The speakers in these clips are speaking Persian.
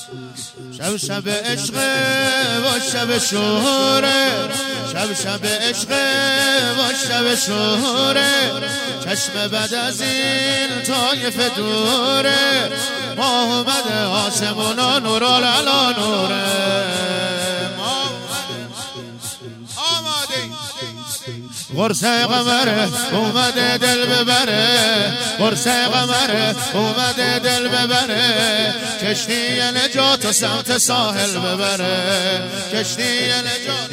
شب شب عشق و شب شوره، شب شب عشق و شب شوره، چشم بد از این طایف دوره، ماه اومده آسمونا نورالالا نوره، قرصه قمره اومده دل ببره، قرصه قمره اومده دل ببره، کشتی نجات و سمت ساحل ببره، کشتی نجات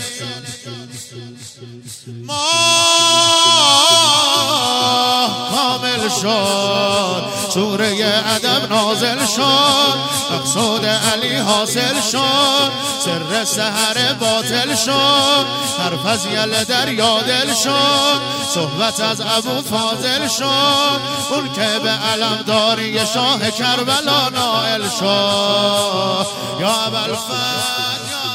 ماه کامل شد، سوره ادب نازل شد، مقصود علی حاصل شد، سر سحر باطل شد، حرف از یل دریا دل شد، صحبت از ابو فاضل شد، اون که به علمداری شاه کربلا نائل شد. یا ابوالفضل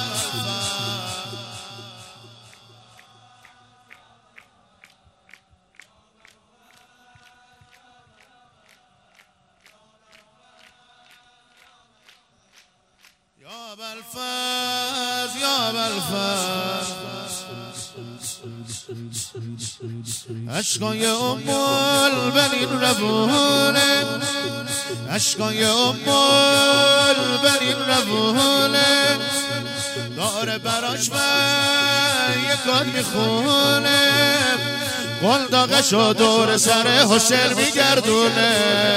یا ابوالفضل یا ابوالفضل، اشکای ام البنین روونه، اشکای ام البنین روونه، داره براش من یکات میخونه، قلداغشو دور سر حسین میگردونه،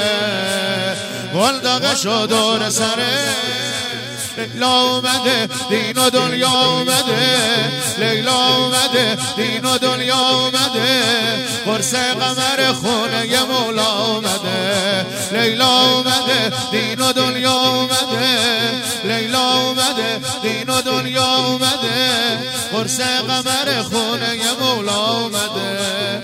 قلداغشو دور سر لیلا اومده دین و دنیا اومده، لیلا اومده دین و دنیا اومده، قرصه قمر خونه ی مولا اومده، لیلا اومده دین و دنیا اومده، لیلا اومده دین و دنیا اومده، قرصه قمر خونه ی مولا اومده،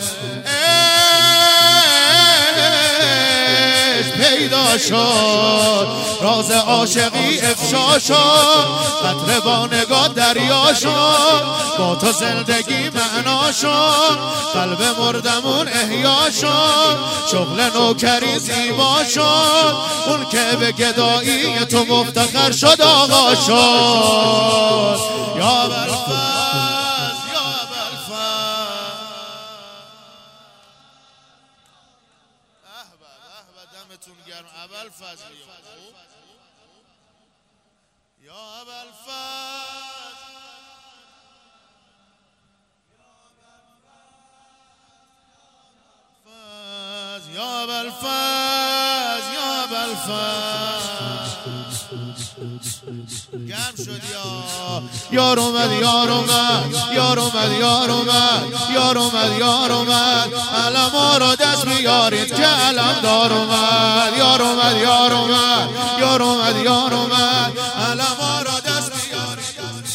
پیدا شد راز عاشقی افشا شد، قطره با نگاه دریا شد، با تو زندگی معنا شد، قلب مردمون احیا شد، شغل نوکری زیبا شد، اون که به گدایی تو مفتخر شد آقا شد. یا ابوالفضل یا ابوالفضل، دمتون گرم ابوالفضل، یا ابوالفضل، یا ابوالفضل یا ابوالفضل، گرم شد یار اومد یار اومد یار اومد یار اومد یار اومد یار اومد، علما رو دست بیارید که علمدار اومد، یار اومد یار اومد یار اومد یار اومد، علما رو دست بیارید،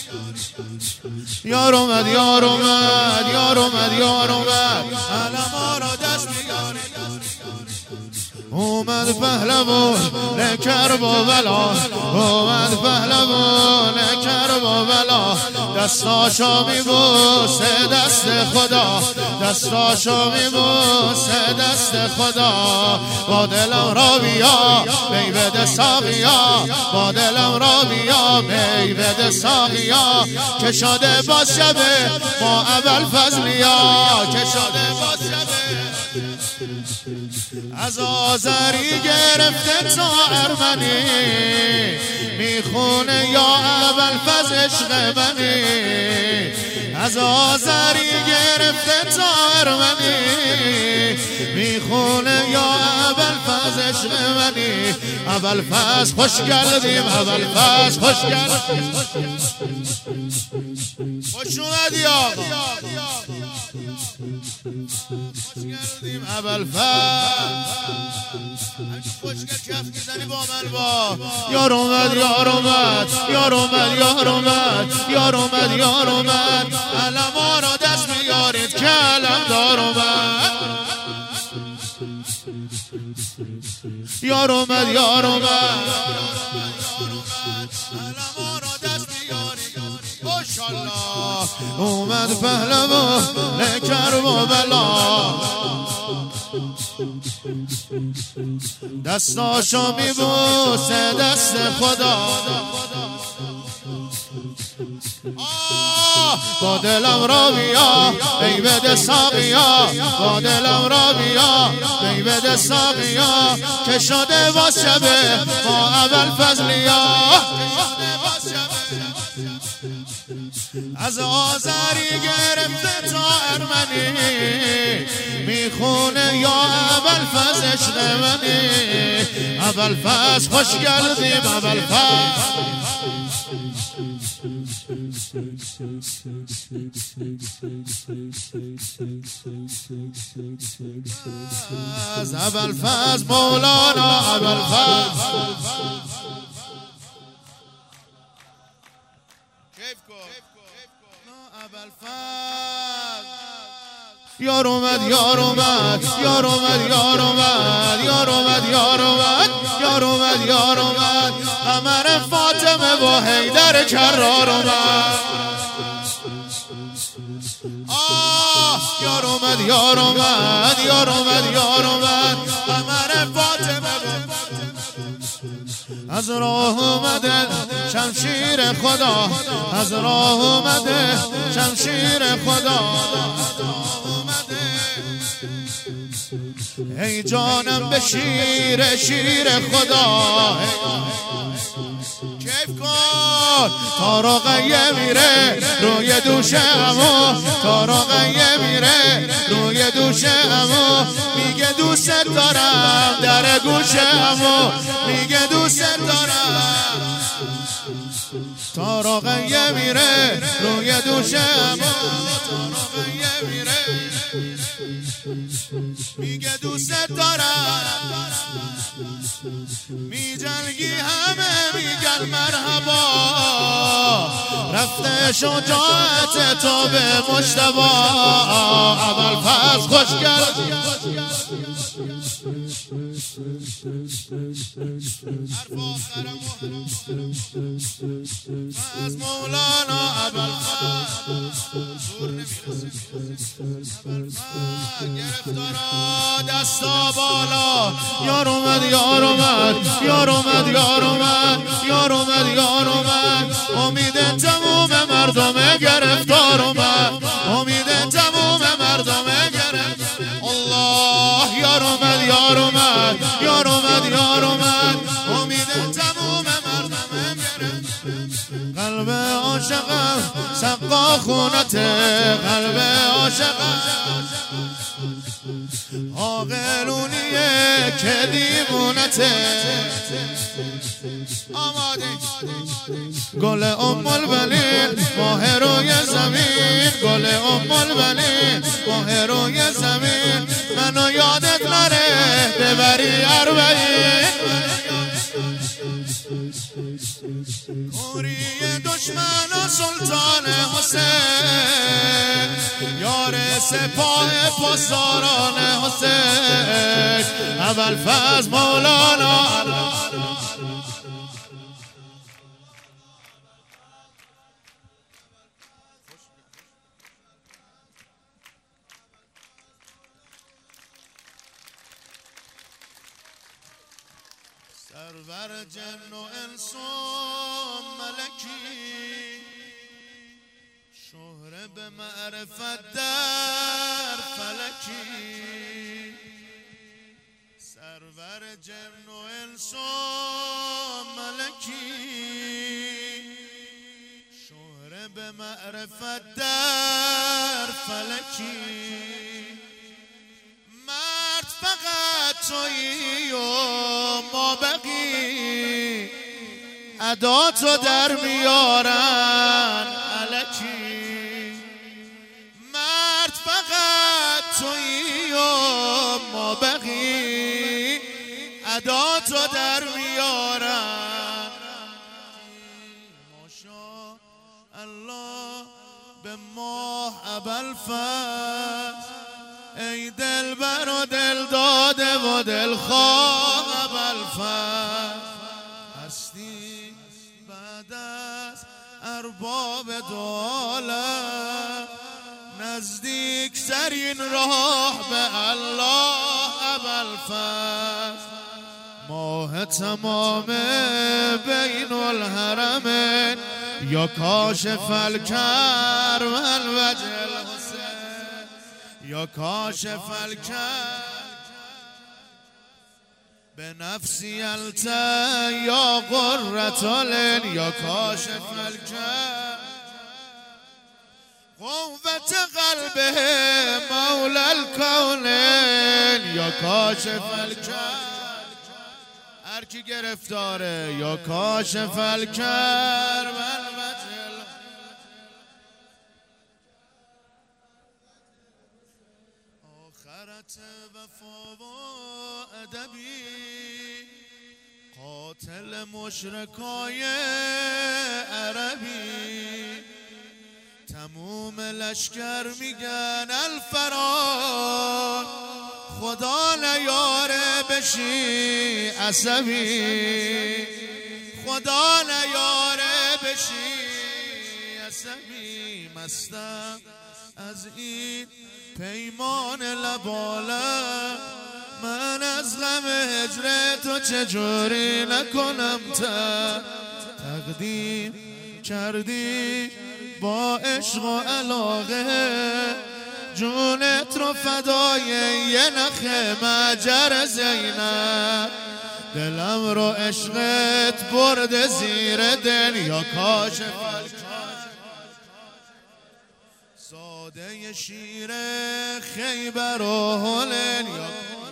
یار اومد یار اومد یار اومد یار اومد، علما رو دست بیارید، اومد پهلوان نکرب و بلا، اومد پهلوان نکرب و بلا، دستاشو میبوسه دست خدا، دستاشو میبوسه دست خدا، با دلم را بیا می بده ساقیا، با دلم را بیا می بده ساقیا، که شده باز شبه ما ابوالفضلیا، که شده باز شبه از آذری گرفته تا ارمنی، میخونه یا ابوالفضل عشق منی، از آذری گرفته تا ارمنی، میخونه یا ابوالفضل عشق منی، ابوالفضل خوش گردیم ابوالفضل خوش گردیم، خوش اومدی آقا، ابوالفضل خوشگل کف میزنی با من با، یار اومد یار اومد یار اومد یار اومد یار اومد یار اومد، علما رو دست بیارید که علمدار اومد، یار اومد یار اومد، علما رو دست بیارید، ماشاءالله اومد پهلوان نکرب و بلا، دستاشو میبوسه دست خدا. با دلم را بیا ای بده ساقیا، با دلم را بیا ای بده ساقیا، که شده واسه به ما ابوالفضلیا. از آذری گرفته تا ارمنی میخونه یا ابوالفضل عشق منی. ابوالفضل خوش گردیم ابوالفضل، از ابوالفضل مولانا ابوالفضل. یار اومد یار اومد یار اومد یار اومد یار اومد یار اومد یار اومد یار اومد، قمر فاطمه و حیدر کرار اومد. یار اومد یار اومد یار اومد یار اومد، قمر فاطمه از راه اومده شمشیر خدا، از راه اومده شمشیر خدا. ای جانم به شیر شیر خدا، کیف کن تا رقیه میره روی دوش امو، تا رقیه میره روی دوش امو، میگه دوست دارم در گوش امو، میگه دوست دارم. تا رقیه میره روی دوش امو، تا رقیه میره میگه دوست دارم. میجلگی همه میگن مرحبا، رفته شجاعت تو به مجتبی. ابوالفضل خوش گردیم از مولانا ابوالفضل. گرفتارا دستا بالا، یار اومد یار اومد یار اومد یار اومد یار اومد یار اومد، امید تموم مردم گرفتار اومد، امید تموم مردم گرفتار. الله یار اومد یار اومد یار اومد یار اومد، امید تموم مردم گرفتار. قلب عاشقم سقا خونته، قلب عاشقم عاقلونیه که دیوونته. آماده گل ام البنین ماه روی زمین، گل ام البنین ماه روی زمین، منو یادت نره ببری اربعین. کوری دشمن سلطان حسین، یار سپاه پاسداران حسین. ابوالفضل مولانا سرور جن و انس و ملکی، شهره به معرفت در فلکی. سرور جن و انس و ملکی، شهره به معرفت در فلکی. مرد فقط تویی و ما بقی، ادا تو در میارن الکی. مرد فقط تویی و ما بقی، ادا تو در میارن. ماشا الله به ماه ابوالفضل، ای دل بر و دل داده و دل خواه ابوالفضل. هستی بعد از ارباب دولت، نزدیک ترین راه به الله ابوالفضل. ماه تمام بین الحرمین یا کاشف الکر و الوجه الحسین یا کاشف الکر به نفسی التا یا قرة العین یا کاشف الکر قوت قلبه مولا الکونین یا کاشف الکر هر کی گرفتاره یا کاشف الکر آخرت وفا و ادبی قاتل مشرکای عربی تموم لشکر میگن الفرار خدا نیاره بشی عصبی خدا نیاره بشی عصبی مستم از این پیمان لبالم من از غم هجر تو چجوری نکنم تقدیم کردی با عشق و علاقه جونت رو فدای یه نخ مجر زینب دلم رو عشقت برد زیر دل یا کاشف ساده شیر خیبر و هلن یا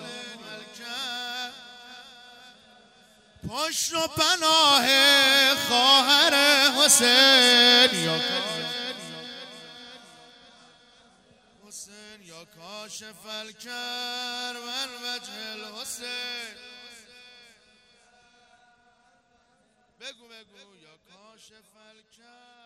پشت و پناه خواهر حسین یا یا کاشف الکر و الوجه الحسین بگو یا کاشف الکر